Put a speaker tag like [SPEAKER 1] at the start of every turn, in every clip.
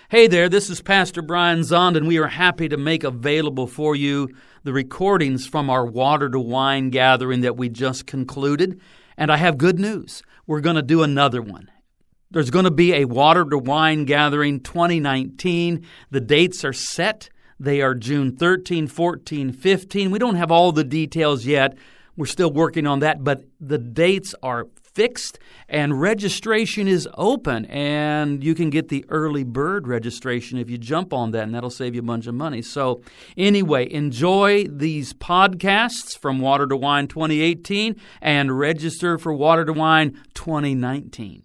[SPEAKER 1] Hey there, this is Pastor Brian Zond, and we are happy to make available for you the recordings from our Water to Wine gathering that we just concluded. And I have good news. We're going to do another one. There's going to be a Water to Wine gathering 2019. The dates are set. They are June 13, 14, 15. We don't have all the details yet. We're still working on that, but the dates are fixed and registration is open, and you can get the early bird registration if you jump on that, and that'll save you a bunch of money. So anyway, enjoy these podcasts from Water to Wine 2018 and register for Water to Wine 2019.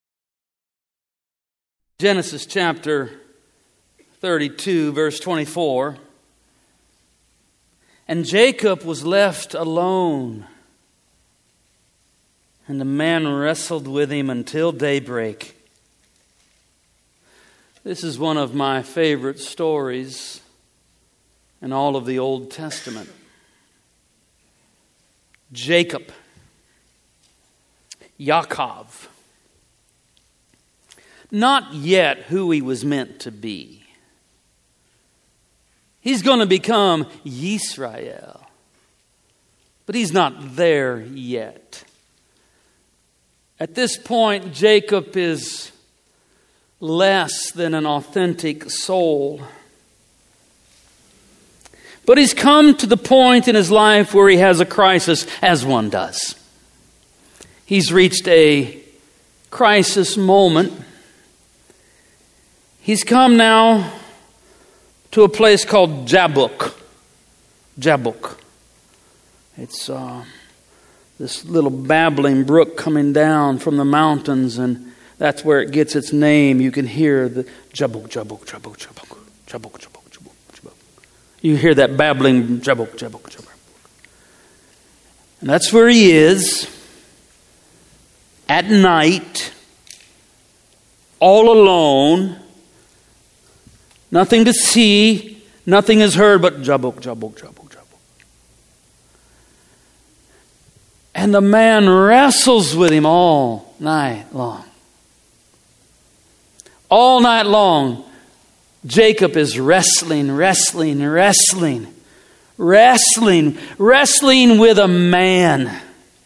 [SPEAKER 1] Genesis chapter 32, verse 24. And Jacob was left alone, and the man wrestled with him until daybreak. This is one of my favorite stories in all of the Old Testament. Jacob, Yaakov, not yet who he was meant to be. He's going to become Yisrael, but he's not there yet. At this point, Jacob is less than an authentic soul. But he's come to the point in his life where he has a crisis, as one does. He's reached a crisis moment. He's come now to a place called Jabbok. Jabbok. It's this little babbling brook coming down from the mountains, and that's where it gets its name. You can hear the Jabbok, Jabbok, Jabbok, Jabbok, Jabbok, Jabbok, Jabbok, Jabbok. You hear that babbling Jabbok, Jabbok, Jabbok. And that's where he is at night, all alone, nothing to see, nothing is heard but Jabbok, Jabbok, Jabbok. And the man wrestles with him all night long. All night long, Jacob is wrestling with a man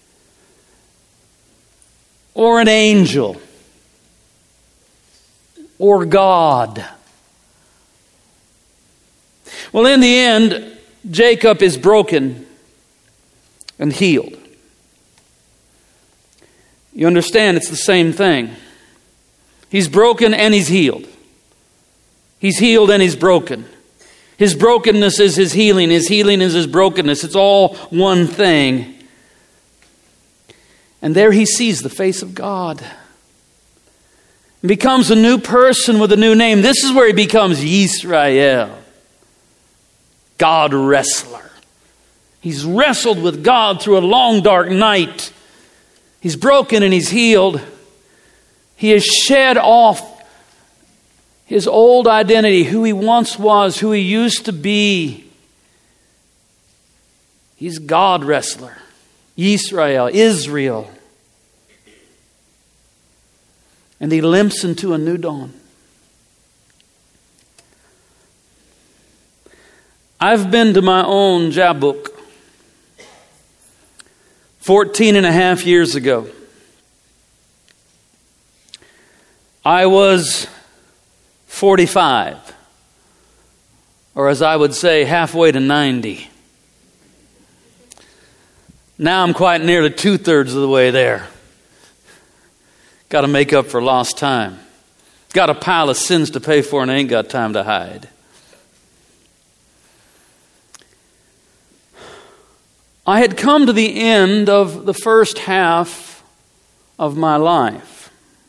[SPEAKER 1] or an angel or God. Well, in the end, Jacob is broken and healed. You understand, it's the same thing. He's broken and he's healed. He's healed and he's broken. His brokenness is his healing. His healing is his brokenness. It's all one thing. And there he sees the face of God. He becomes a new person with a new name. This is where he becomes Yisrael. God wrestler. He's wrestled with God through a long dark night. He's broken and he's healed. He has shed off his old identity, who he once was, who he used to be. He's God wrestler. Israel. And he limps into a new dawn. I've been to my own Jabbok 14 and a half years ago. I was 45, or as I would say, halfway to 90. Now I'm quite nearly 2/3 of the way there. Got to make up for lost time. Got a pile of sins to pay for and I ain't got time to hide. I had come to the end of the first half of my life.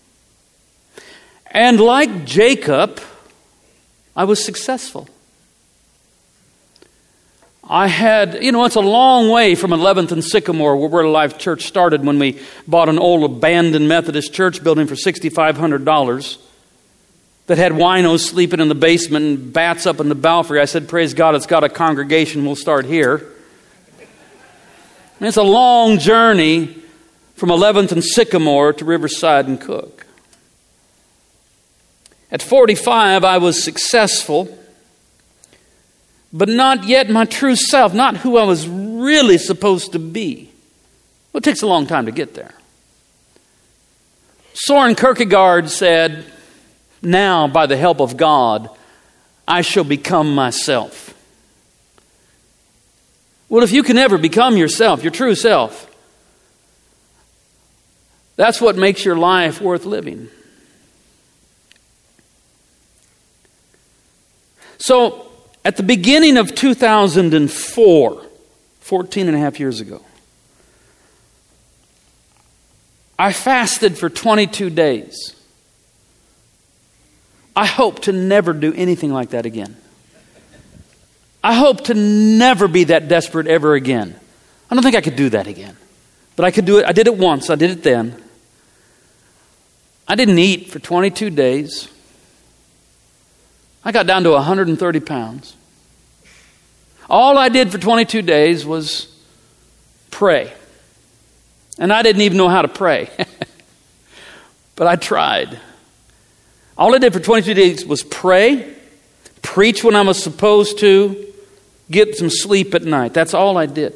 [SPEAKER 1] And like Jacob, I was successful. I had, it's a long way from 11th and Sycamore, where Word of Life Church started, when we bought an old abandoned Methodist church building for $6,500 that had winos sleeping in the basement and bats up in the belfry. I said, praise God, it's got a congregation, we'll start here. And it's a long journey from 11th and Sycamore to Riverside and Cook. At 45, I was successful, but not yet my true self, not who I was really supposed to be. Well, it takes a long time to get there. Soren Kierkegaard said, "Now, by the help of God, I shall become myself." Well, if you can ever become yourself, your true self, that's what makes your life worth living. So, at the beginning of 2004, 14 and a half years ago, I fasted for 22 days. I hope to never do anything like that again. I hope to never be that desperate ever again. I don't think I could do that again. But I could do it. I did it once. I did it then. I didn't eat for 22 days. I got down to 130 pounds. All I did for 22 days was pray. And I didn't even know how to pray. But I tried. All I did for 22 days was pray, preach when I was supposed to, get some sleep at night. That's all I did.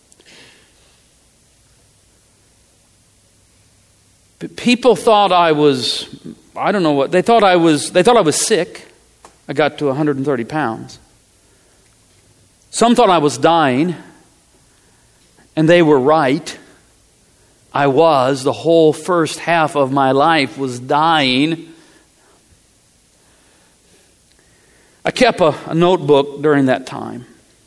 [SPEAKER 1] But people thought I was, I don't know what, they thought I was sick. I got to 130 pounds. Some thought I was dying, and they were right. I was. The whole first half of my life was dying. I kept a notebook during that time.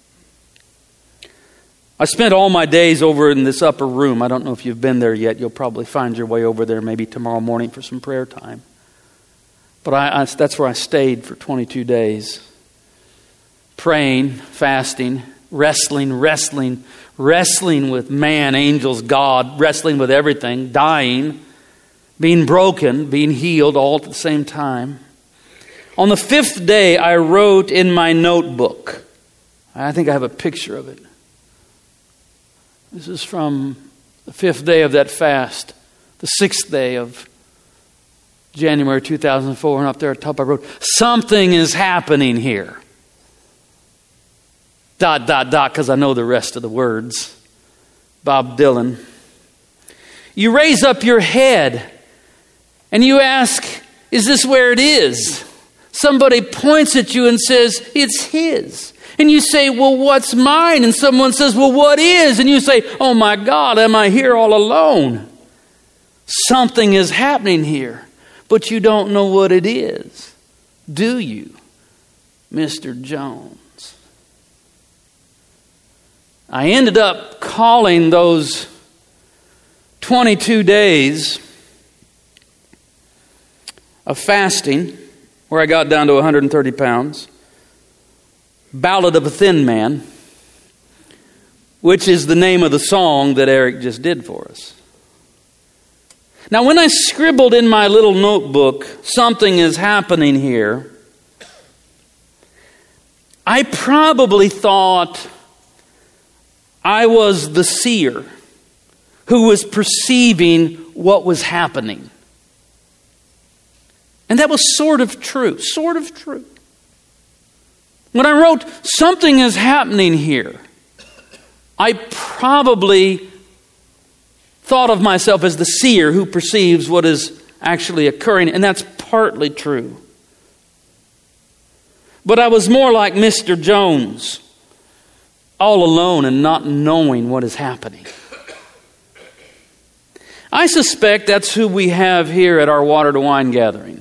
[SPEAKER 1] I spent all my days over in this upper room. I don't know if you've been there yet. You'll probably find your way over there maybe tomorrow morning for some prayer time. But that's where I stayed for 22 days. Praying, fasting, wrestling with man, angels, God, wrestling with everything, dying, being broken, being healed all at the same time. On the 5th day, I wrote in my notebook. I think I have a picture of it. This is from the 5th day of that fast, the 6th day of January 2004, and up there at the top I wrote, "Something is happening here." ... because I know the rest of the words. Bob Dylan. You raise up your head and you ask, "Is this where it is?" Somebody points at you and says, "It's his." And you say, "Well, what's mine?" And someone says, "Well, what is?" And you say, "Oh my God, am I here all alone?" Something is happening here, but you don't know what it is, do you, Mr. Jones? I ended up calling those 22 days of fasting, where I got down to 130 pounds, Ballad of a Thin Man, which is the name of the song that Eric just did for us. Now, when I scribbled in my little notebook, "Something is happening here," I probably thought I was the seer who was perceiving what was happening. And that was sort of true. When I wrote, "Something is happening here," I probably thought of myself as the seer who perceives what is actually occurring, and that's partly true. But I was more like Mr. Jones, all alone and not knowing what is happening. I suspect that's who we have here at our Water to Wine gathering.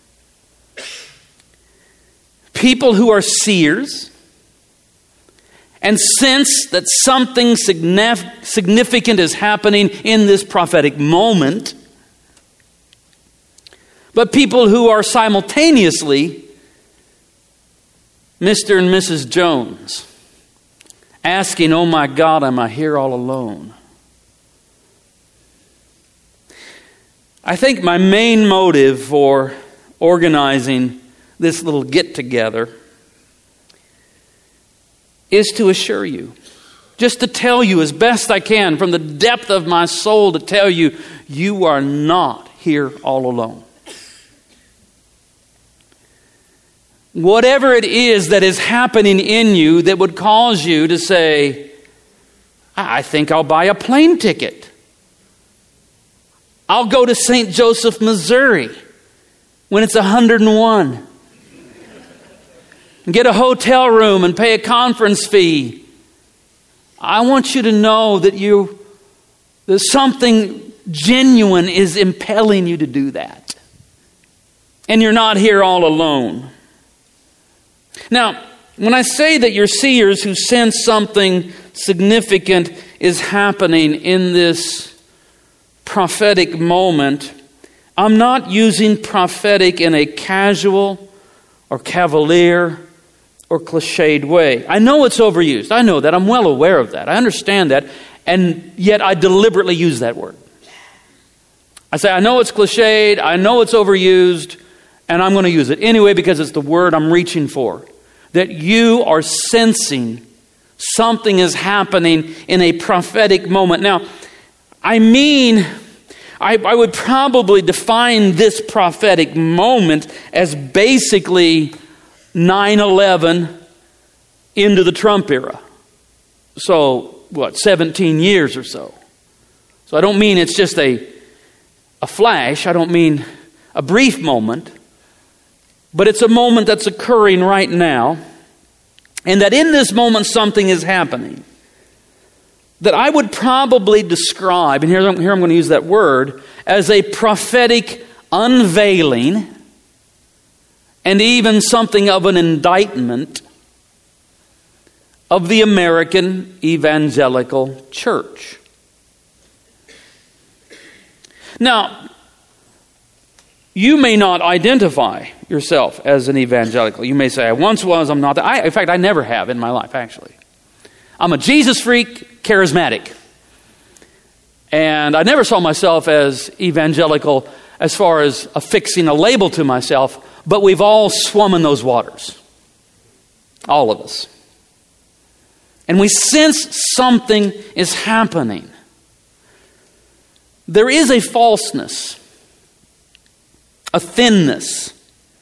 [SPEAKER 1] People who are seers and sense that something significant is happening in this prophetic moment, but people who are simultaneously Mr. and Mrs. Jones, asking, "Oh my God, am I here all alone?" I think my main motive for organizing this little get-together is to assure you, just to tell you as best I can from the depth of my soul, to tell you, you are not here all alone. whatever it is that is happening in you that would cause you to say, I think I'll buy a plane ticket. I'll go to St. Joseph, Missouri when it's 101. Get a hotel room and pay a conference fee. I want you to know that that something genuine is impelling you to do that. And you're not here all alone. Now, when I say that you're seers who sense something significant is happening in this prophetic moment, I'm not using prophetic in a casual or cavalier or cliched way. I know it's overused. I know that. I'm well aware of that. I understand that. And yet I deliberately use that word. I say, I know it's cliched. I know it's overused. And I'm going to use it anyway because it's the word I'm reaching for. That you are sensing something is happening in a prophetic moment. Now, I would probably define this prophetic moment as basically 9/11 into the Trump era. So, 17 years or so. So I don't mean it's just a flash. I don't mean a brief moment. But it's a moment that's occurring right now. And that in this moment something is happening. That I would probably describe, and here I'm going to use that word, as a prophetic unveiling and even something of an indictment of the American evangelical church. Now, you may not identify yourself as an evangelical. You may say, I once was, I'm not. In fact, I never have in my life, actually. I'm a Jesus freak, charismatic. And I never saw myself as evangelical as far as affixing a label to myself, but we've all swum in those waters. All of us. And we sense something is happening. There is a falseness, a thinness,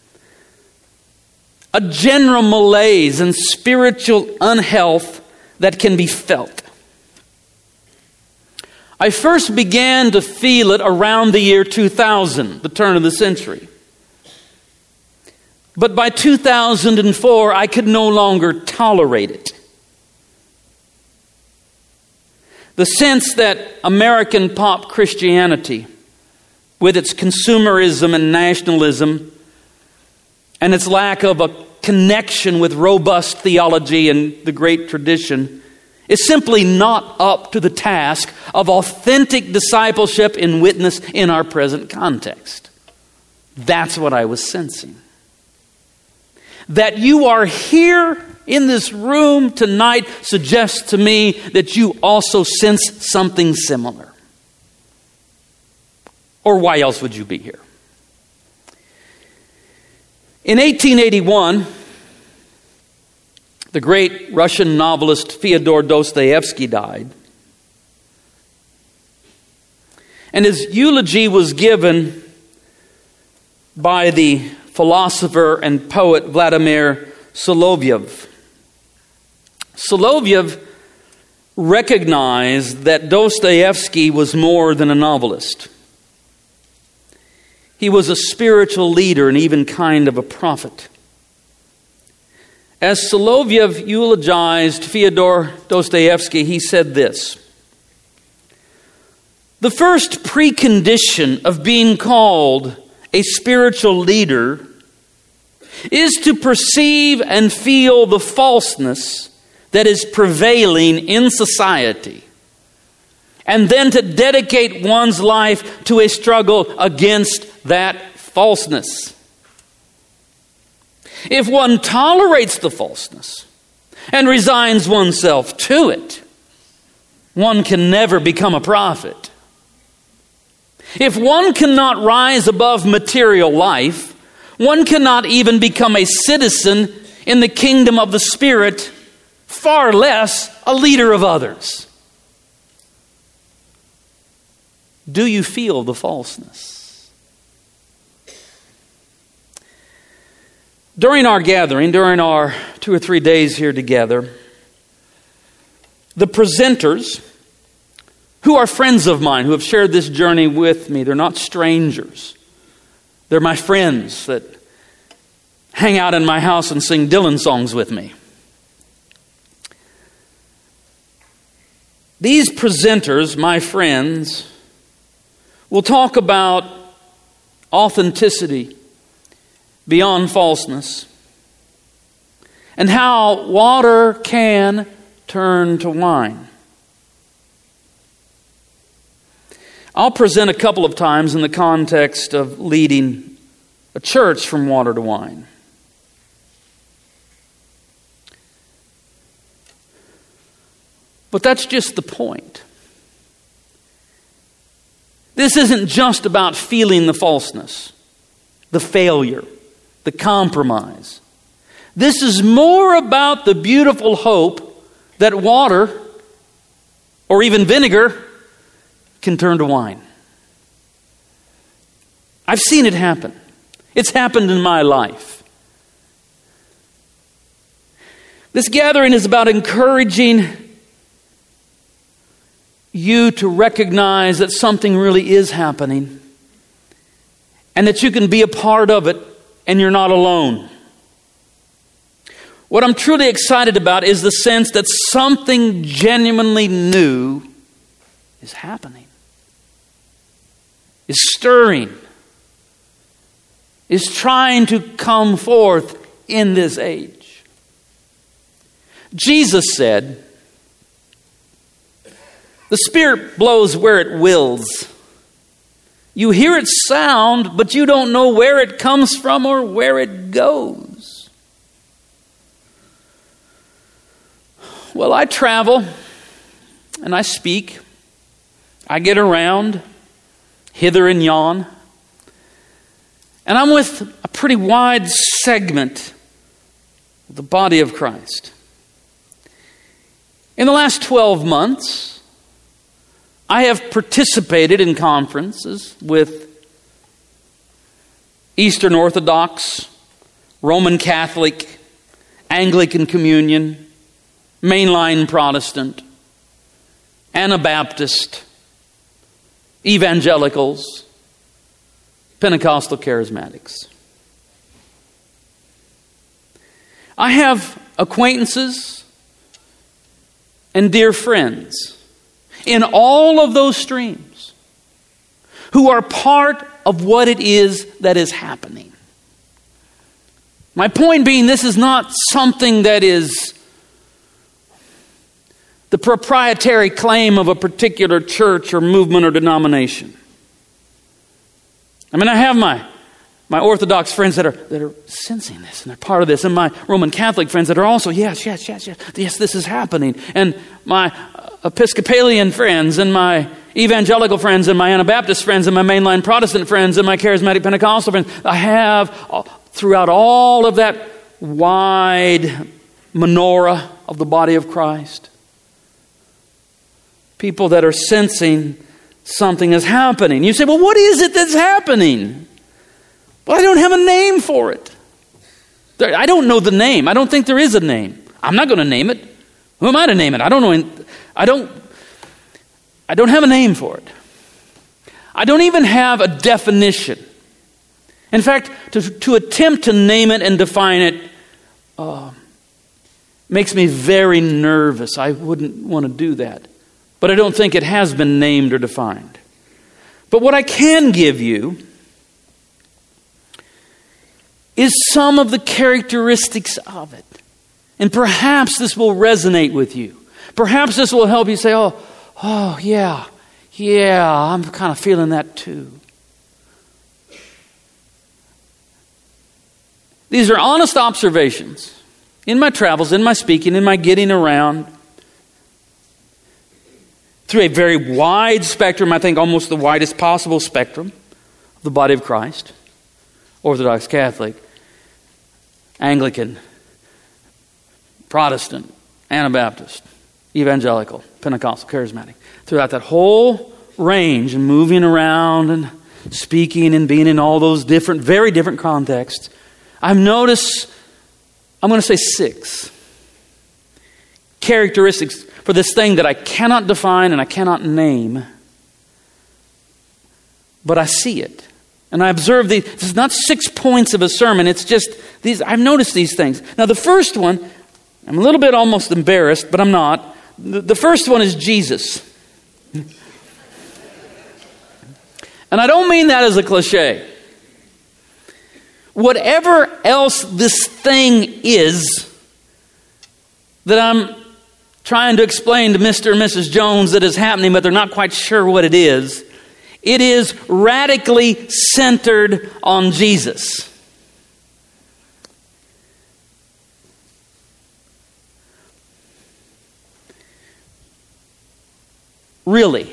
[SPEAKER 1] a general malaise and spiritual unhealth that can be felt. I first began to feel it around the year 2000, the turn of the century. But by 2004, I could no longer tolerate it. The sense that American pop Christianity, with its consumerism and nationalism, and its lack of a connection with robust theology and the great tradition, is simply not up to the task of authentic discipleship and witness in our present context. That's what I was sensing. That you are here in this room tonight suggests to me that you also sense something similar. Or why else would you be here? In 1881, the great Russian novelist Fyodor Dostoevsky died. And his eulogy was given by the philosopher and poet Vladimir Solovyev. Solovyev recognized that Dostoevsky was more than a novelist. He was a spiritual leader and even kind of a prophet. As Solovyev eulogized Fyodor Dostoevsky, he said this: the first precondition of being called a spiritual leader is to perceive and feel the falseness that is prevailing in society, and then to dedicate one's life to a struggle against that falseness. If one tolerates the falseness and resigns oneself to it, one can never become a prophet. If one cannot rise above material life, one cannot even become a citizen in the kingdom of the Spirit, far less a leader of others. Do you feel the falseness? During our gathering, during our 2 or 3 days here together, the presenters, who are friends of mine, who have shared this journey with me, they're not strangers. They're my friends that hang out in my house and sing Dylan songs with me. These presenters, my friends, will talk about authenticity beyond falseness and how water can turn to wine. I'll present a couple of times in the context of leading a church from water to wine. But that's just the point. This isn't just about feeling the falseness, the failure, the compromise. This is more about the beautiful hope that water, or even vinegar, can turn to wine. I've seen it happen. It's happened in my life. This gathering is about encouraging you to recognize that something really is happening and that you can be a part of it and you're not alone. What I'm truly excited about is the sense that something genuinely new is happening, is stirring, is trying to come forth in this age. Jesus said, "The Spirit blows where it wills. You hear its sound, but you don't know where it comes from or where it goes." Well, I travel and I speak. I get around hither and yon. And I'm with a pretty wide segment of the body of Christ. In the last 12 months, I have participated in conferences with Eastern Orthodox, Roman Catholic, Anglican Communion, Mainline Protestant, Anabaptist, Evangelicals, Pentecostal Charismatics. I have acquaintances and dear friends in all of those streams who are part of what it is that is happening. My point being, this is not something that is the proprietary claim of a particular church or movement or denomination. I mean, I have my Orthodox friends that are sensing this and they're part of this, and my Roman Catholic friends that are also, yes, this is happening, and my Episcopalian friends and my evangelical friends and my Anabaptist friends and my mainline Protestant friends and my charismatic Pentecostal friends. I have throughout all of that wide menorah of the body of Christ people that are sensing something is happening. You say, well, what is it that's happening? Well, I don't have a name for it. I don't know the name. I don't think there is a name. I'm not going to name it. Who am I to name it? I don't know. I don't have a name for it. I don't even have a definition. In fact, to attempt to name it and define it makes me very nervous. I wouldn't want to do that. But I don't think it has been named or defined. But what I can give you is some of the characteristics of it. And perhaps this will resonate with you. Perhaps this will help you say, oh, yeah, I'm kind of feeling that too. These are honest observations in my travels, in my speaking, in my getting around, through a very wide spectrum, I think almost the widest possible spectrum of the body of Christ. Orthodox, Catholic, Anglican, Protestant, Anabaptist, Evangelical, Pentecostal, Charismatic. Throughout that whole range and moving around and speaking and being in all those different, very different contexts, I've noticed, I'm going to say 6 characteristics for this thing that I cannot define and I cannot name. But I see it. And I observe these. This is not 6 points of a sermon. It's just these. I've noticed these things. Now the first one, I'm a little bit almost embarrassed, but I'm not. The first one is Jesus. And I don't mean that as a cliche. Whatever else this thing is that I'm trying to explain to Mr. and Mrs. Jones that is happening, but they're not quite sure what it is radically centered on Jesus. Really.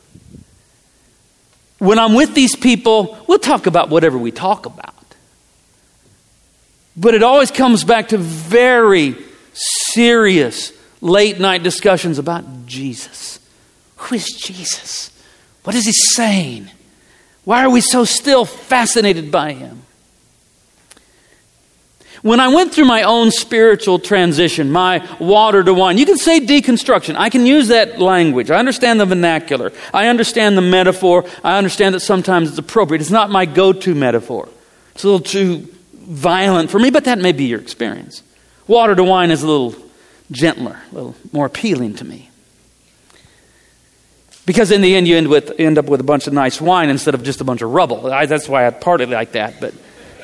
[SPEAKER 1] When I'm with these people, we'll talk about whatever we talk about. But it always comes back to very serious late night discussions about Jesus. Who is Jesus? What is he saying? Why are we so still fascinated by him? When I went through my own spiritual transition, my water to wine, you can say deconstruction. I can use that language. I understand the vernacular. I understand the metaphor. I understand that sometimes it's appropriate. It's not my go-to metaphor. It's a little too violent for me, but that may be your experience. Water to wine is a little gentler, a little more appealing to me. Because in the end, you end up with a bunch of nice wine instead of just a bunch of rubble. That's why I partly like that. But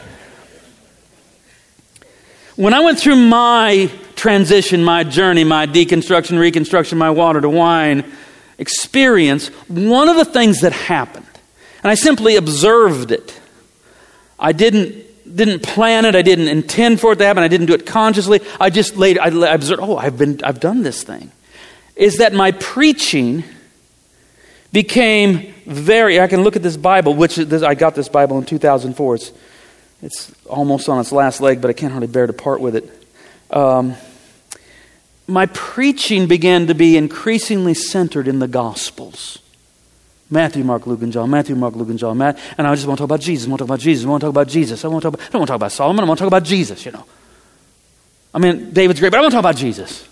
[SPEAKER 1] when I went through my transition, my journey, my deconstruction, reconstruction, my water to wine experience, one of the things that happened, and I simply observed it. I didn't plan it. I didn't intend for it to happen. I didn't do it consciously. I observed, I've done this thing. Is that my preaching became I can look at this Bible, I got this Bible in 2004. It's almost on its last leg, but I can't hardly bear to part with it. My preaching began to be increasingly centered in the Gospels. Matthew, Mark, Luke, and John. Matthew, Mark, Luke, and John. And I just want to talk about Jesus. I want to talk about Jesus. I want to talk about Jesus. I don't want to talk about Solomon. I want to talk about Jesus, I mean, David's great, but I want to talk about Jesus.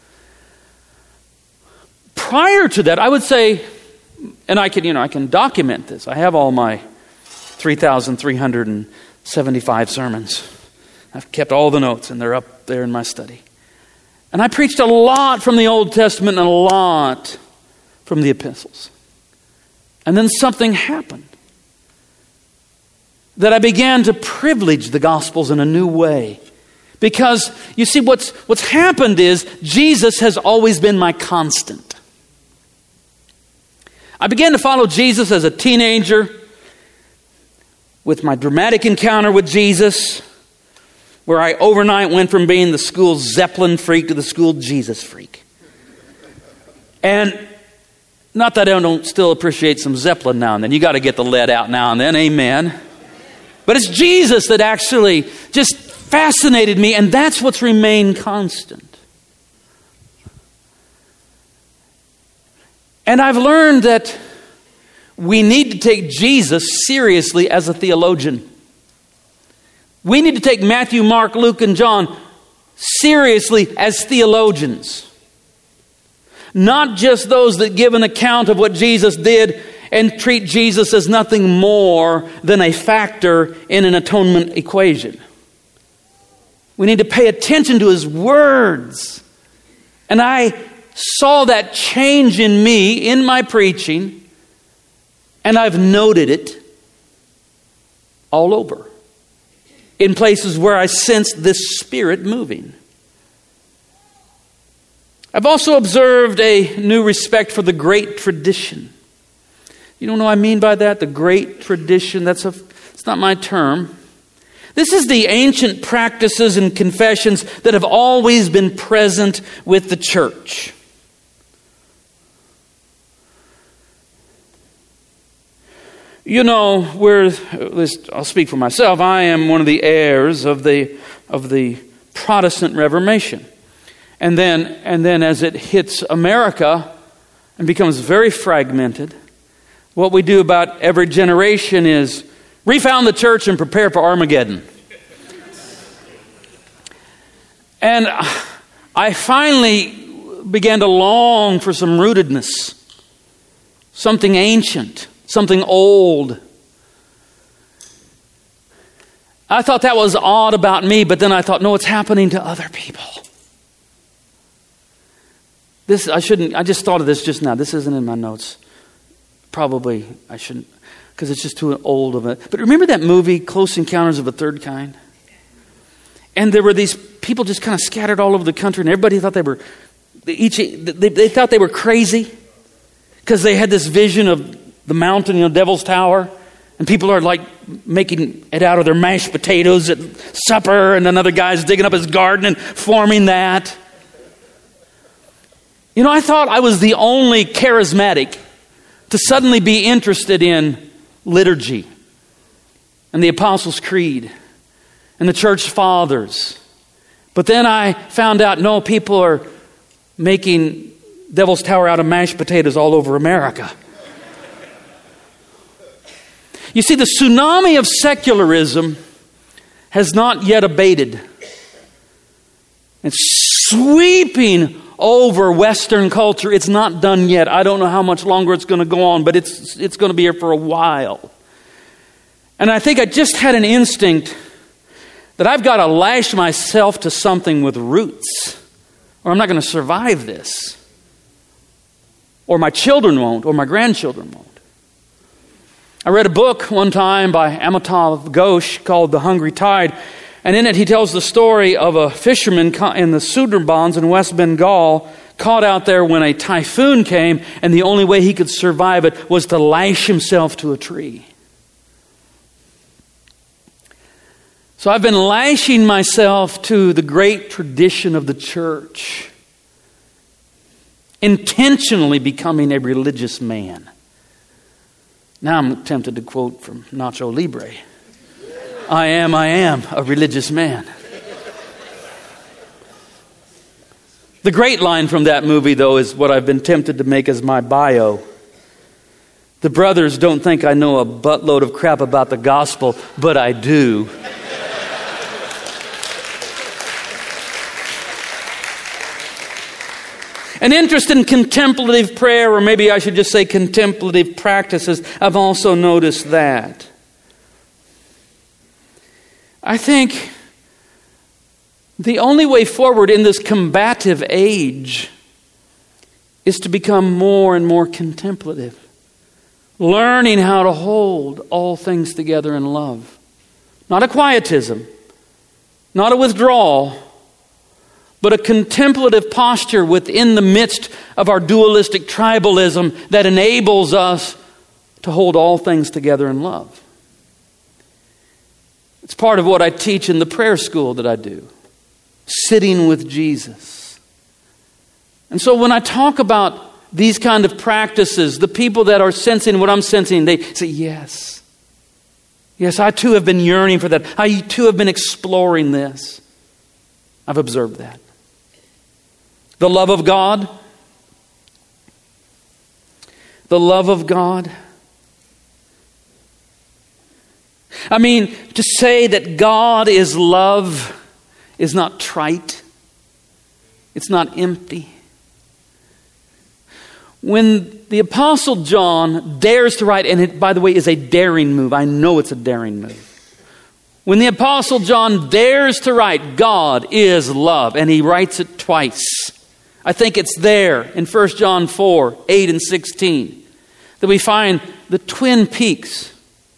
[SPEAKER 1] Prior to that, I would say, and I can document this. I have all my 3,375 sermons. I've kept all the notes, and they're up there in my study. And I preached a lot from the Old Testament and a lot from the epistles. And then something happened. That I began to privilege the Gospels in a new way. Because, you see, what's happened is Jesus has always been my constant. I began to follow Jesus as a teenager with my dramatic encounter with Jesus, where I overnight went from being the school Zeppelin freak to the school Jesus freak. And not that I don't still appreciate some Zeppelin now and then. You got to get the lead out now and then, amen. But it's Jesus that actually just fascinated me, and that's what's remained constant. And I've learned that we need to take Jesus seriously as a theologian. We need to take Matthew, Mark, Luke, and John seriously as theologians. Not just those that give an account of what Jesus did and treat Jesus as nothing more than a factor in an atonement equation. We need to pay attention to his words. And I saw that change in me, in my preaching, and I've noted it all over. In places where I sensed this Spirit moving. I've also observed a new respect for the great tradition. You don't know what I mean by that? The great tradition. It's not my term. This is the ancient practices and confessions that have always been present with the church. At least I'll speak for myself. I am one of the heirs of the Protestant Reformation. And then as it hits America and becomes very fragmented, what we do about every generation is refound the church and prepare for Armageddon. And I finally began to long for some rootedness, something ancient, something old. I thought that was odd about me, but then I thought, no, it's happening to other people. I just thought of this just now. This isn't in my notes. Probably I shouldn't, because it's just too old of it. But remember that movie, Close Encounters of a Third Kind? And there were these people just kind of scattered all over the country, and everybody thought they thought they were crazy because they had this vision of the mountain, Devil's Tower, and people are like making it out of their mashed potatoes at supper, and another guy's digging up his garden and forming that. I thought I was the only charismatic to suddenly be interested in liturgy and the Apostles' Creed and the Church Fathers. But then I found out, no, people are making Devil's Tower out of mashed potatoes all over America. You see, the tsunami of secularism has not yet abated. It's sweeping over Western culture. It's not done yet. I don't know how much longer it's going to go on, but it's going to be here for a while. And I think I just had an instinct that I've got to lash myself to something with roots, or I'm not going to survive this. Or my children won't, or my grandchildren won't. I read a book one time by Amitav Ghosh called The Hungry Tide, and in it he tells the story of a fisherman in the Sundarbans in West Bengal caught out there when a typhoon came, and the only way he could survive it was to lash himself to a tree. So I've been lashing myself to the great tradition of the church, intentionally becoming a religious man. Now I'm tempted to quote from Nacho Libre. I am a religious man. The great line from that movie, though, is what I've been tempted to make as my bio. The brothers don't think I know a buttload of crap about the gospel, but I do. An interest in contemplative prayer, or maybe I should just say contemplative practices, I've also noticed that. I think the only way forward in this combative age is to become more and more contemplative, learning how to hold all things together in love. Not a quietism, not a withdrawal, but a contemplative posture within the midst of our dualistic tribalism that enables us to hold all things together in love. It's part of what I teach in the prayer school that I do. Sitting with Jesus. And so when I talk about these kind of practices, the people that are sensing what I'm sensing, they say, yes. Yes, I too have been yearning for that. I too have been exploring this. I've observed that. The love of God. The love of God. I mean, to say that God is love is not trite. It's not empty. When the Apostle John dares to write, and it, by the way, is a daring move. I know it's a daring move. When the Apostle John dares to write, God is love, and he writes it twice. I think it's there in 1 John 4, 8 and 16, that we find the twin peaks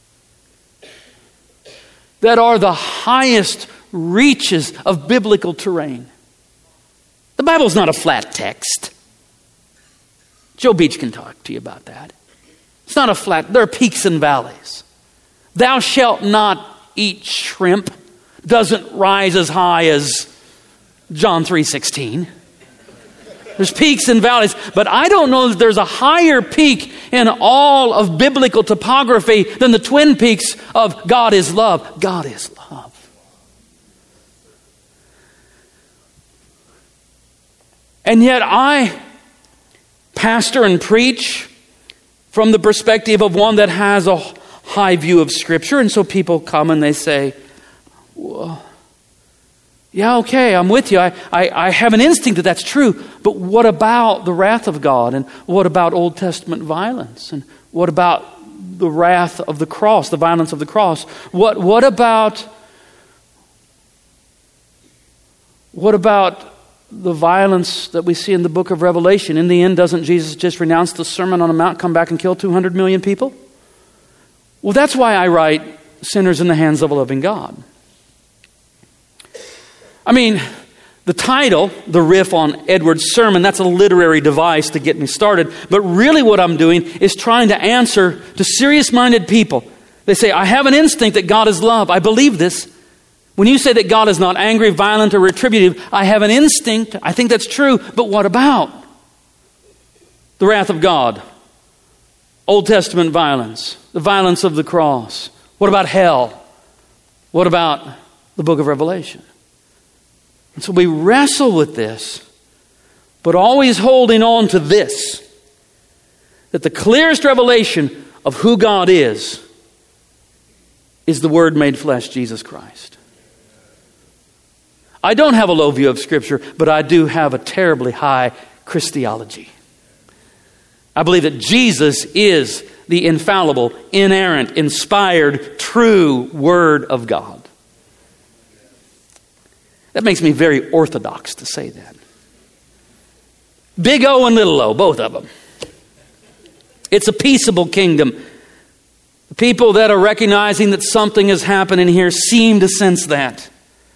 [SPEAKER 1] that are the highest reaches of biblical terrain. The Bible's not a flat text. Joe Beach can talk to you about that. It's not a flat, there are peaks and valleys. Thou shalt not eat shrimp doesn't rise as high as John 3:16. There's peaks and valleys, but I don't know that there's a higher peak in all of biblical topography than the twin peaks of God is love. God is love. And yet I pastor and preach from the perspective of one that has a high view of Scripture. And so people come and they say, well, Yeah, okay, I'm with you. I have an instinct that that's true. But what about the wrath of God? And what about Old Testament violence? And what about the wrath of the cross, the violence of the cross? What about the violence that we see in the book of Revelation? In the end, doesn't Jesus just renounce the Sermon on the Mount, come back and kill 200 million people? Well, that's why I write Sinners in the Hands of a Loving God. I mean, the title, the riff on Edwards' sermon, that's a literary device to get me started. But really what I'm doing is trying to answer to serious-minded people. They say, I have an instinct that God is love. I believe this. When you say that God is not angry, violent, or retributive, I have an instinct. I think that's true. But what about the wrath of God? Old Testament violence, the violence of the cross. What about hell? What about the book of Revelation? And so we wrestle with this, but always holding on to this, that the clearest revelation of who God is the Word made flesh, Jesus Christ. I don't have a low view of Scripture, but I do have a terribly high Christology. I believe that Jesus is the infallible, inerrant, inspired, true Word of God. That makes me very orthodox to say that. Big O and little o, both of them. It's a peaceable kingdom. The people that are recognizing that something is happening here seem to sense that.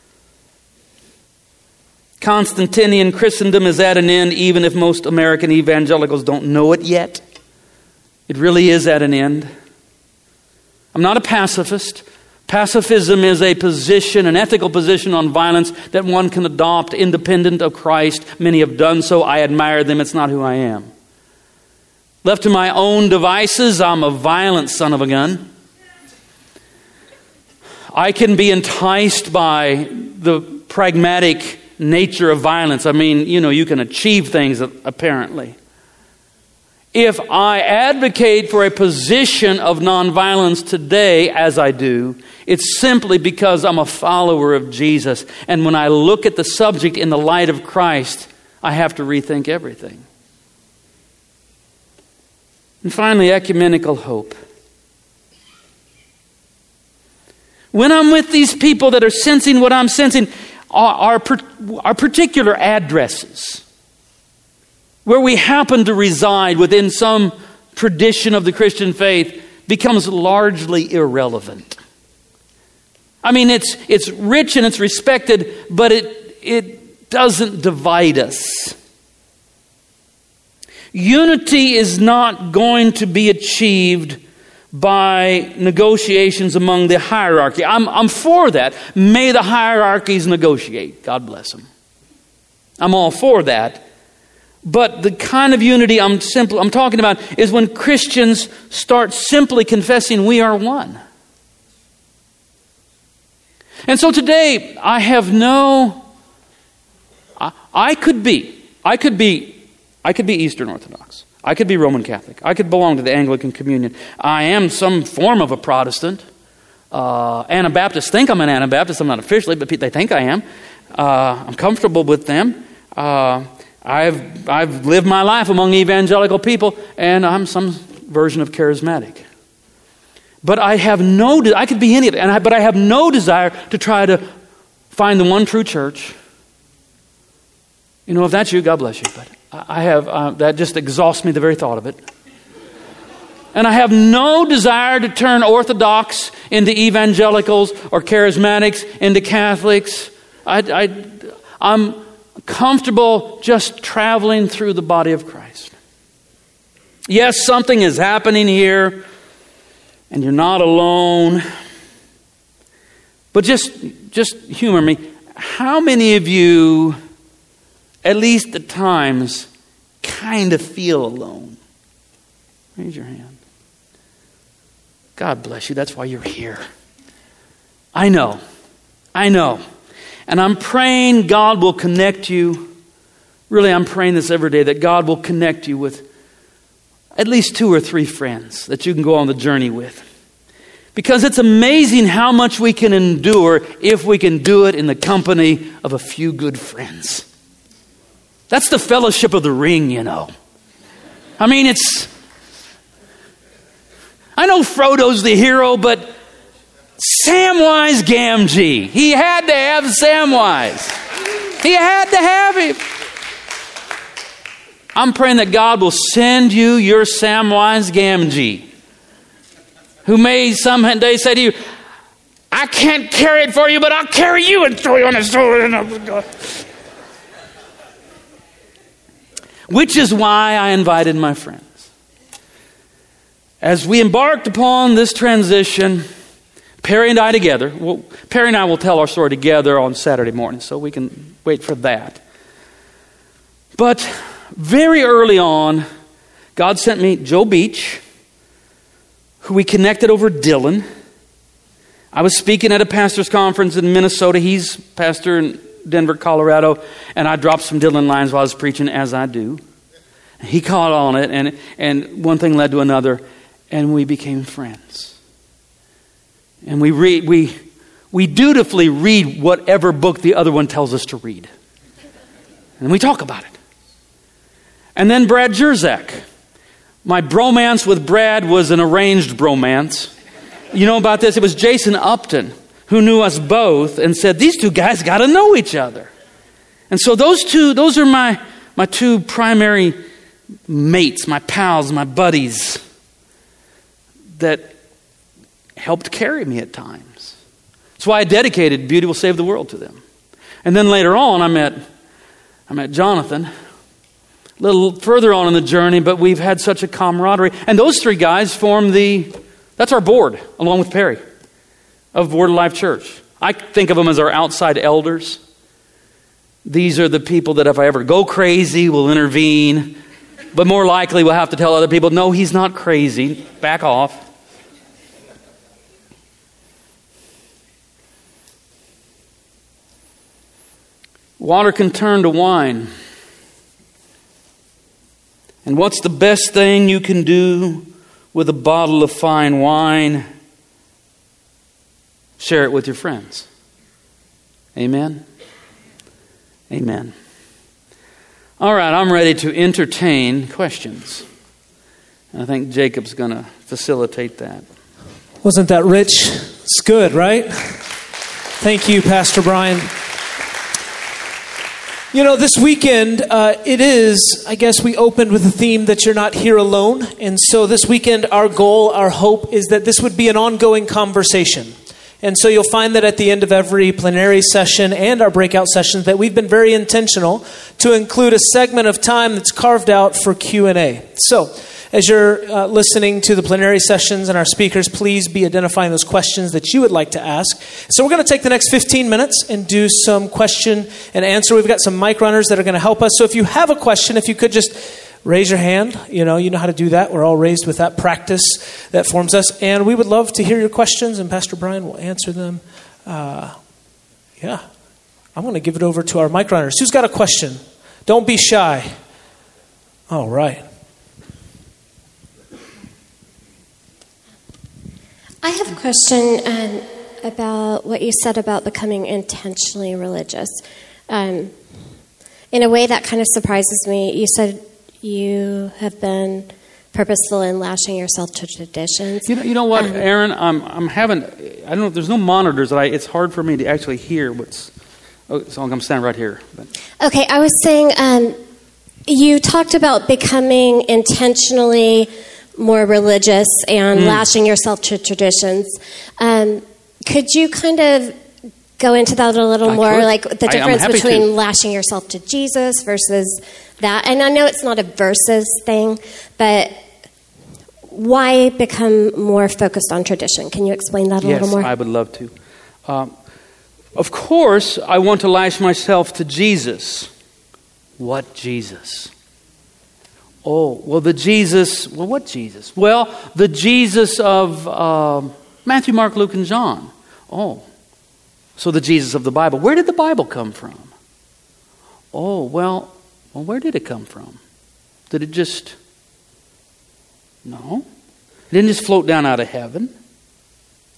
[SPEAKER 1] Constantinian Christendom is at an end, even if most American evangelicals don't know it yet. It really is at an end. I'm not a pacifist. Pacifism is a position, an ethical position on violence that one can adopt independent of Christ. Many have done so. I admire them. It's not who I am. Left to my own devices, I'm a violent son of a gun. I can be enticed by the pragmatic nature of violence. I mean, you can achieve things apparently. If I advocate for a position of nonviolence today, as I do, it's simply because I'm a follower of Jesus. And when I look at the subject in the light of Christ, I have to rethink everything. And finally, ecumenical hope. When I'm with these people that are sensing what I'm sensing, our particular addresses, where we happen to reside within some tradition of the Christian faith, becomes largely irrelevant. I mean, it's rich and it's respected, but it doesn't divide us. Unity is not going to be achieved by negotiations among the hierarchy. I'm for that. May the hierarchies negotiate. God bless them. I'm all for that. But the kind of unity I'm talking about is when Christians start simply confessing we are one. And so today I could be Eastern Orthodox. I could be Roman Catholic. I could belong to the Anglican Communion. I am some form of a Protestant. Anabaptists think I'm an Anabaptist. I'm not officially, but they think I am. I'm comfortable with them. I've lived my life among evangelical people, and I'm some version of charismatic. But I could be any of it, but I have no desire to try to find the one true church. If that's you, God bless you. But I have that just exhausts me, the very thought of it. And I have no desire to turn Orthodox into evangelicals or charismatics into Catholics. I'm comfortable just traveling through the body of Christ. Yes, something is happening here, and you're not alone. But just humor me. How many of you, at least at times, kind of feel alone? Raise your hand. God bless you. That's why you're here. I know. And I'm praying God will connect you. Really, I'm praying this every day, that God will connect you with at least 2 or 3 friends that you can go on the journey with. Because it's amazing how much we can endure if we can do it in the company of a few good friends. That's the fellowship of the ring, you know. I mean, I know Frodo's the hero, but Samwise Gamgee, he had to have Samwise. He had to have him. I'm praying that God will send you your Samwise Gamgee, who may someday say to you, I can't carry it for you, but I'll carry you and throw you on a sword. Which is why I invited my friends. As we embarked upon this transition, Perry and I together, Perry and I will tell our story together on Saturday morning, so we can wait for that. But very early on, God sent me Joe Beach, who we connected over Dylan. I was speaking at a pastor's conference in Minnesota. He's pastor in Denver, Colorado, and I dropped some Dylan lines while I was preaching, as I do. He caught on it, and one thing led to another, and we became friends. And we dutifully read whatever book the other one tells us to read. And we talk about it. And then Brad Jerzak. My bromance with Brad was an arranged bromance. You know about this? It was Jason Upton who knew us both and said, these two guys got to know each other. And so those are my two primary mates, my pals, my buddies that helped carry me at times. That's why I dedicated Beauty Will Save the World to them. And then later on, I met Jonathan, a little further on in the journey, but we've had such a camaraderie. And those three guys form that's our board, along with Perry, of Word of Life Church. I think of them as our outside elders. These are the people that if I ever go crazy, will intervene. But more likely, we'll have to tell other people, no, he's not crazy. Back off. Water can turn to wine. And what's the best thing you can do with a bottle of fine wine? Share it with your friends. Amen? Amen. All right, I'm ready to entertain questions. I think Jacob's going to facilitate that.
[SPEAKER 2] Wasn't that rich? It's good, right? Thank you, Pastor Brian. You know, this weekend, it is, I guess we opened with a theme that you're not here alone. And so this weekend, our goal, our hope is that this would be an ongoing conversation. And so you'll find that at the end of every plenary session and our breakout sessions that we've been very intentional to include a segment of time that's carved out for Q&A. So as you're listening to the plenary sessions and our speakers, please be identifying those questions that you would like to ask. So we're going to take the next 15 minutes and do some question and answer. We've got some mic runners that are going to help us. So if you have a question, if you could just raise your hand. You know how to do that. We're all raised with that practice that forms us. And we would love to hear your questions, and Pastor Brian will answer them. I'm going to give it over to our mic runners. Who's got a question? Don't be shy. All right.
[SPEAKER 3] I have a question about what you said about becoming intentionally religious. In a way that kind of surprises me. You said you have been purposeful in lashing yourself to traditions.
[SPEAKER 1] You know what, Aaron? I'm having. I don't know. There's no monitors. It's hard for me to actually hear what's. So I'm standing right here. But.
[SPEAKER 3] Okay, I was saying. You talked about becoming intentionally more religious and lashing yourself to traditions. Could you kind of go into that a little more, like the difference between lashing yourself to Jesus versus that? And I know it's not a versus thing, but why become more focused on tradition? Can you explain that a little more?
[SPEAKER 1] Yes, I would love to. Of course, I want to lash myself to Jesus. What Jesus? Oh, well, the Jesus... Well, what Jesus? Well, the Jesus of Matthew, Mark, Luke, and John. Oh, so the Jesus of the Bible. Where did the Bible come from? Oh, well, where did it come from? Did it just... No. It didn't just float down out of heaven.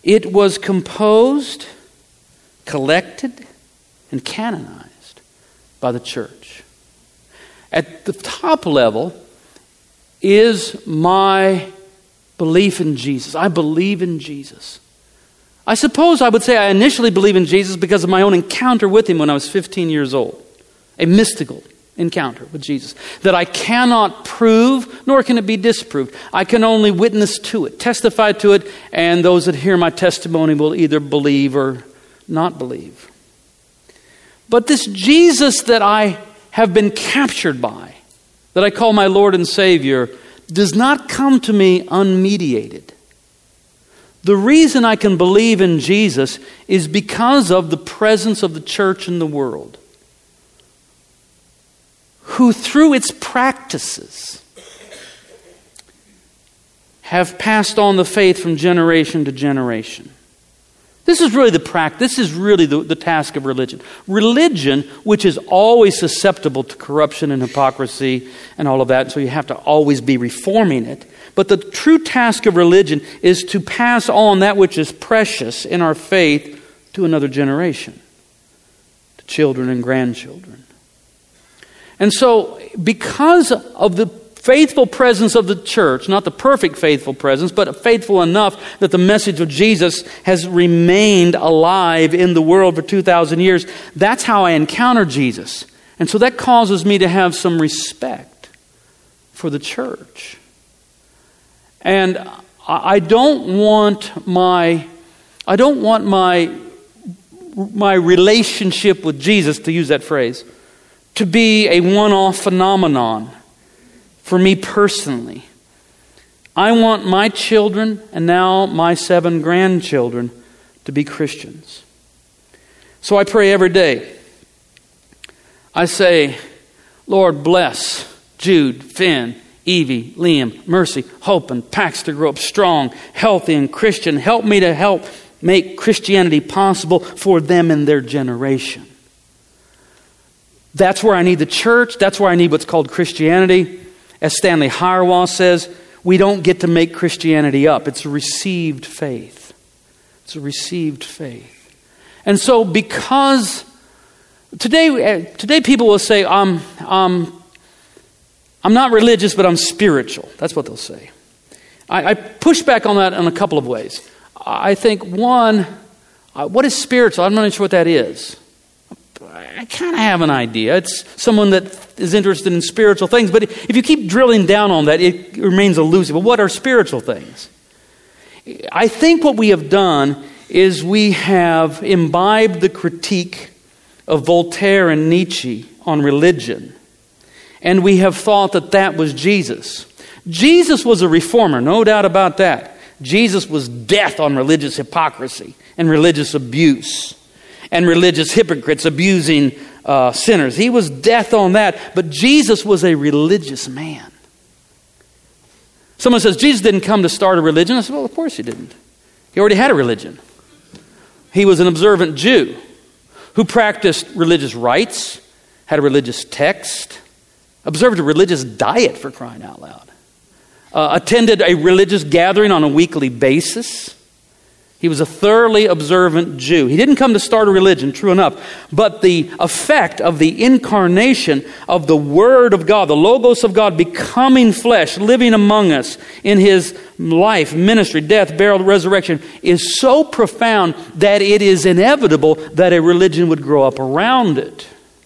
[SPEAKER 1] It was composed, collected, and canonized by the church. At the top level is my belief in Jesus. I believe in Jesus. I suppose I would say I initially believe in Jesus because of my own encounter with him when I was 15 years old. A mystical encounter with Jesus that I cannot prove, nor can it be disproved. I can only witness to it, testify to it, and those that hear my testimony will either believe or not believe. But this Jesus that I have been captured by, that I call my Lord and Savior, does not come to me unmediated. The reason I can believe in Jesus is because of the presence of the church in the world, who through its practices have passed on the faith from generation to generation. This is really the task of religion. Religion, which is always susceptible to corruption and hypocrisy and all of that, so you have to always be reforming it. But the true task of religion is to pass on that which is precious in our faith to another generation, to children and grandchildren. And so, because of the faithful presence of the church, not the perfect faithful presence, but faithful enough that the message of Jesus has remained alive in the world for 2,000 years, that's how I encounter Jesus. And so that causes me to have some respect for the church. And I don't want my relationship with Jesus, to use that phrase, to be a one-off phenomenon for me personally. I want my children and now my 7 grandchildren to be Christians. So I pray every day. I say, Lord, bless Jude, Finn, Evie, Liam, Mercy, Hope, and Pax to grow up strong, healthy, and Christian. Help me to help make Christianity possible for them and their generation. That's where I need the church. That's where I need what's called Christianity. As Stanley Hauerwas says, we don't get to make Christianity up. It's a received faith. It's a received faith. And so because today people will say, I'm not religious, but I'm spiritual. That's what they'll say. I push back on that in a couple of ways. I think, one, what is spiritual? I'm not even sure what that is. I kind of have an idea. It's someone that is interested in spiritual things. But if you keep drilling down on that, it remains elusive. Well, what are spiritual things? I think what we have done is we have imbibed the critique of Voltaire and Nietzsche on religion. And we have thought that that was Jesus. Jesus was a reformer, no doubt about that. Jesus was death on religious hypocrisy and religious abuse and religious hypocrites abusing sinners. He was death on that, but Jesus was a religious man. Someone says, Jesus didn't come to start a religion. I said, well, of course he didn't. He already had a religion. He was an observant Jew who practiced religious rites, had a religious text, observed a religious diet, for crying out loud, attended a religious gathering on a weekly basis. He was a thoroughly observant Jew. He didn't come to start a religion, true enough, but the effect of the incarnation of the Word of God, the Logos of God becoming flesh, living among us in His life, ministry, death, burial, resurrection, is so profound that it is inevitable that a religion would grow up around it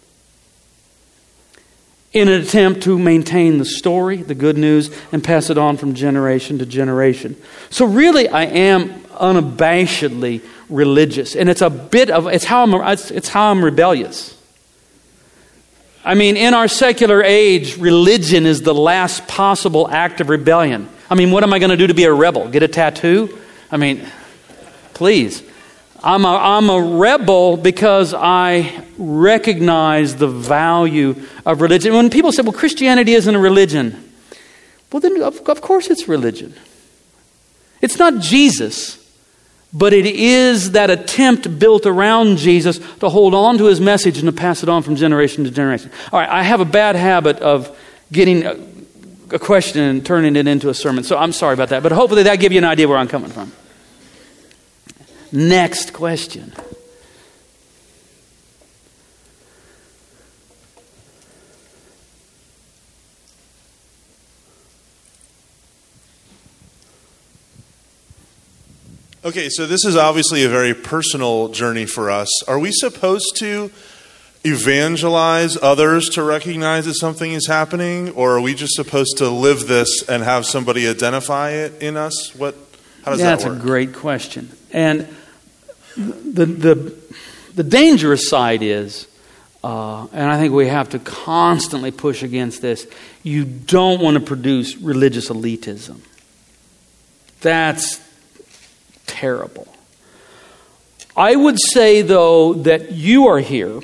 [SPEAKER 1] in an attempt to maintain the story, the good news, and pass it on from generation to generation. So really, I am unabashedly religious, and it's how I'm rebellious. I mean, in our secular age, religion is the last possible act of rebellion. I mean, what am I going to do to be a rebel? Get a tattoo? I mean, please. I'm a rebel because I recognize the value of religion. When people say, well, Christianity isn't a religion, well, then of course it's religion. It's not Jesus, but it is that attempt built around Jesus to hold on to His message and to pass it on from generation to generation. All right, I have a bad habit of getting a question and turning it into a sermon, so I'm sorry about that, but hopefully that gives you an idea where I'm coming from. Next question.
[SPEAKER 4] Okay, so this is obviously a very personal journey for us. Are we supposed to evangelize others to recognize that something is happening, or are we just supposed to live this and have somebody identify it in us? How does that work?
[SPEAKER 1] That's a great question. And the dangerous side is, and I think we have to constantly push against this, you don't want to produce religious elitism. That's terrible. I would say, though, that you are here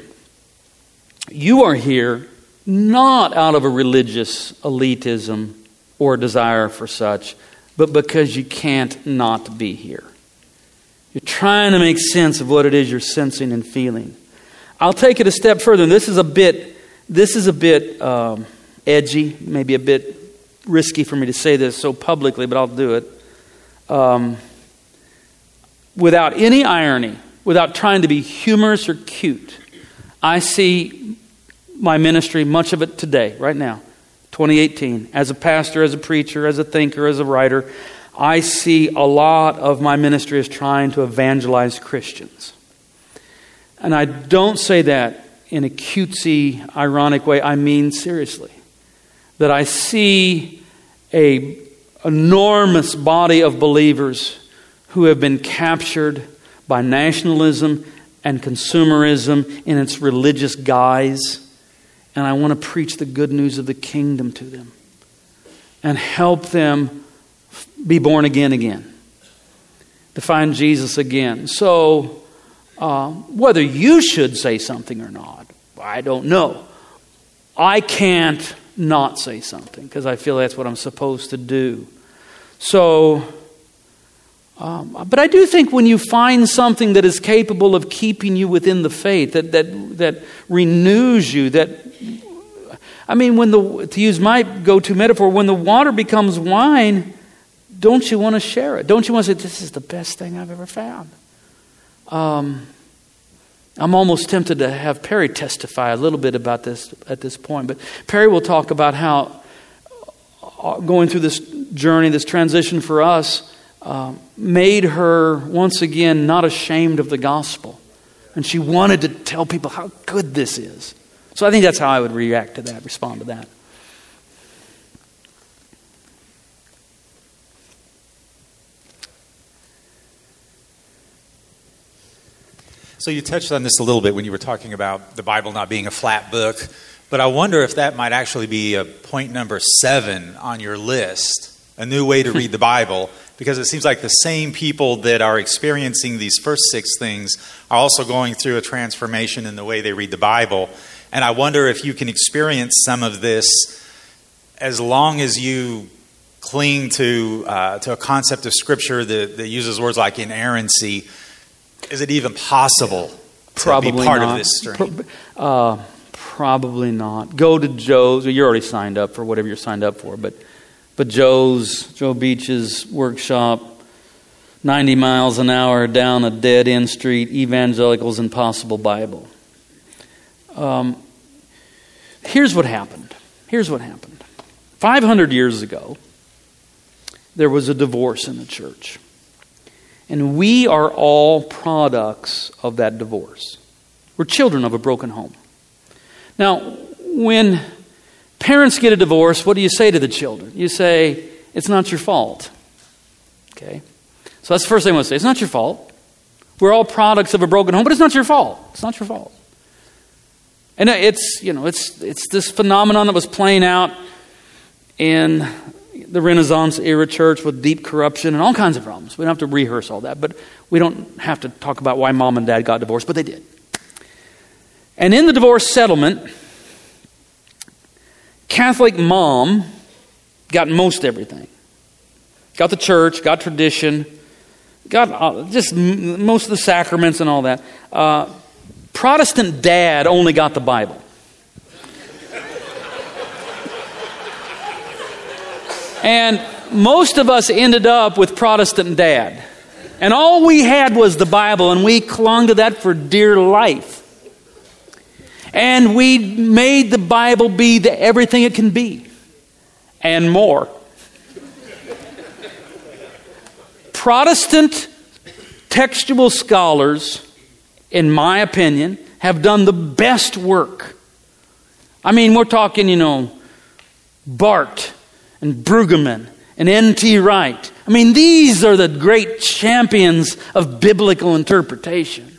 [SPEAKER 1] not out of a religious elitism or desire for such, but because you can't not be here. You're trying to make sense of what it is you're sensing and feeling. I'll take it a step further. And this is a bit edgy, maybe a bit risky for me to say this so publicly, but I'll do it. Without any irony, without trying to be humorous or cute, I see my ministry, much of it today, right now, 2018, as a pastor, as a preacher, as a thinker, as a writer, I see a lot of my ministry as trying to evangelize Christians. And I don't say that in a cutesy, ironic way. I mean seriously. That I see an enormous body of believers who have been captured by nationalism and consumerism in its religious guise. And I want to preach the good news of the kingdom to them and help them be born again, to find Jesus again. So, whether you should say something or not, I don't know. I can't not say something because I feel that's what I'm supposed to do. So, but I do think when you find something that is capable of keeping you within the faith, that renews you, to use my go-to metaphor, when the water becomes wine, don't you want to share it? Don't you want to say, this is the best thing I've ever found? I'm almost tempted to have Perry testify a little bit about this at this point. But Perry will talk about how going through this journey, this transition for us, made her once again not ashamed of the gospel. And she wanted to tell people how good this is. So I think that's how I would react to that, respond to that.
[SPEAKER 5] So you touched on this a little bit when you were talking about the Bible not being a flat book, but I wonder if that might actually be a point number 7 on your list, a new way to read the Bible, because it seems like the same people that are experiencing these first 6 things are also going through a transformation in the way they read the Bible. And I wonder if you can experience some of this as long as you cling to a concept of Scripture that uses words like inerrancy. Is it even possible to be part of this stream?
[SPEAKER 1] Probably not. Go to Joe's. You're already signed up for whatever you're signed up for, but Joe Beach's workshop, 90 miles an hour down a dead-end street, Evangelicals Impossible Bible. Here's what happened. 500 years ago, there was a divorce in the church. And we are all products of that divorce. We're children of a broken home. Now, when parents get a divorce, what do you say to the children? You say, it's not your fault. Okay? So that's the first thing I want to say. It's not your fault. We're all products of a broken home, but it's not your fault. It's not your fault. And it's this phenomenon that was playing out in the Renaissance era church with deep corruption and all kinds of problems. We don't have to rehearse all that, but we don't have to talk about why mom and dad got divorced, but they did. And in the divorce settlement, Catholic mom got most everything. Got the church, got tradition, got just most of the sacraments and all that. Protestant dad only got the Bible. And most of us ended up with Protestant dad. And all we had was the Bible, and we clung to that for dear life. And we made the Bible be everything it can be, and more. Protestant textual scholars, in my opinion, have done the best work. I mean, we're talking, Barth and Brueggemann and N.T. Wright. I mean, these are the great champions of biblical interpretation.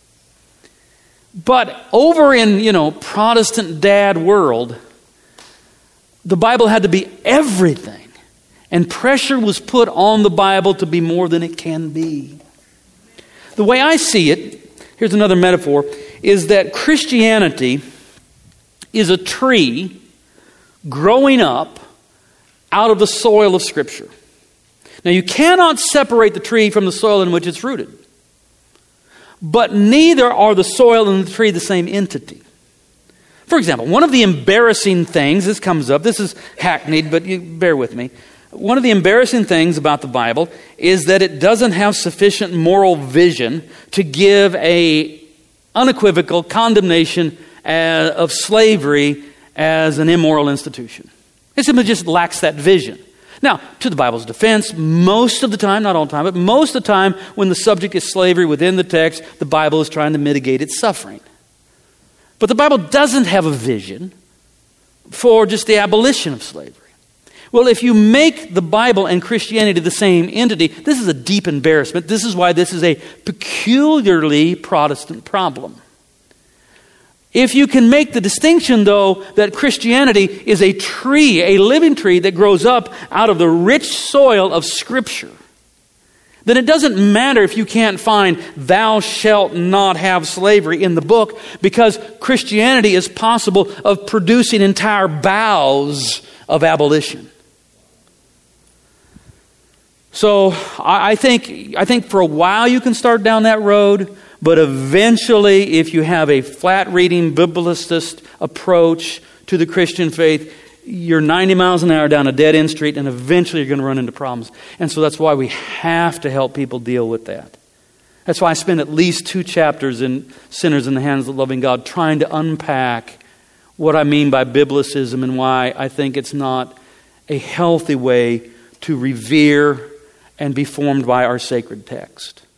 [SPEAKER 1] But over in, Protestant dad world, the Bible had to be everything. And pressure was put on the Bible to be more than it can be. The way I see it, here's another metaphor, is that Christianity is a tree growing up out of the soil of Scripture. Now, you cannot separate the tree from the soil in which it's rooted. But neither are the soil and the tree the same entity. For example, one of the embarrassing things, this comes up, this is hackneyed, but you bear with me. One of the embarrassing things about the Bible is that it doesn't have sufficient moral vision to give a unequivocal condemnation of slavery as an immoral institution. It simply just lacks that vision. Now, to the Bible's defense, most of the time, not all the time, but most of the time when the subject is slavery within the text, the Bible is trying to mitigate its suffering. But the Bible doesn't have a vision for just the abolition of slavery. Well, if you make the Bible and Christianity the same entity, this is a deep embarrassment. This is why this is a peculiarly Protestant problem. If you can make the distinction, though, that Christianity is a tree, a living tree that grows up out of the rich soil of Scripture, then it doesn't matter if you can't find "thou shalt not have slavery" in the book, because Christianity is possible of producing entire boughs of abolition. So I think for a while you can start down that road, but eventually, if you have a flat-reading biblicist approach to the Christian faith, you're 90 miles an hour down a dead-end street, and eventually you're going to run into problems. And so that's why we have to help people deal with that. That's why I spend at least 2 chapters in Sinners in the Hands of the Loving God trying to unpack what I mean by biblicism and why I think it's not a healthy way to revere and be formed by our sacred text.